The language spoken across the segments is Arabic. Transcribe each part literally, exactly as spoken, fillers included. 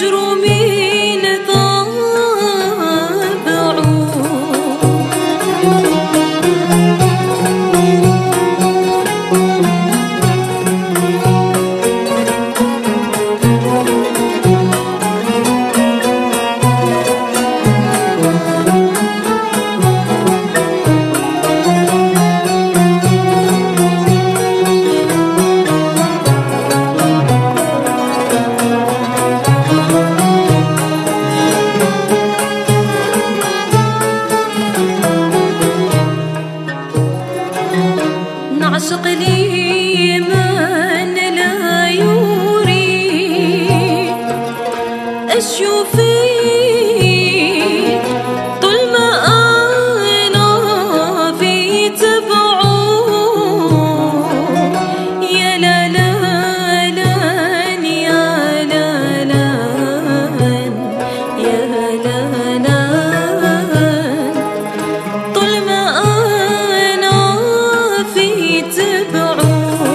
يرومين طابعه نعشق لي من لا يريد أشوفي طول ما أنا في تبعه يا لا لا لا يا لا لا يا لا لا طول ما أنا في تبعه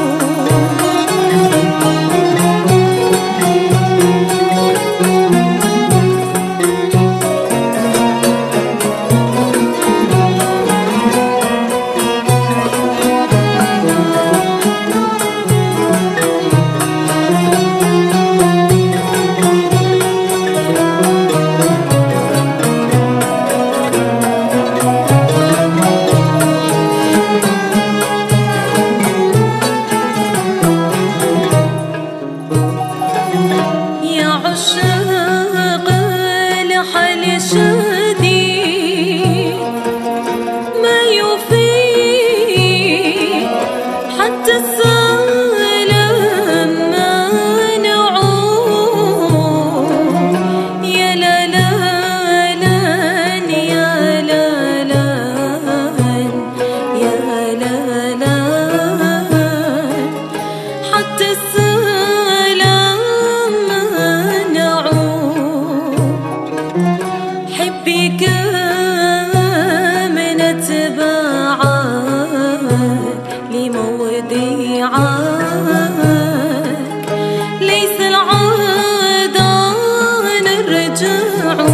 عشاق لحل شديد ما يفيد حتى السلام منعوه يا لا لا لا يا لا لا يا لا لا حتى السلام حبك من اتباعك لموديعك ليس العادة نرجع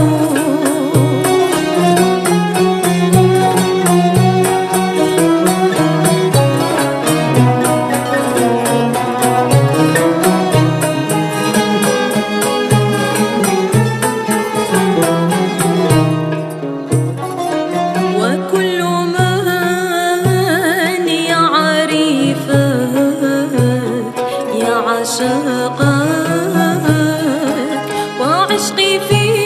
عشقك وعشقي فيك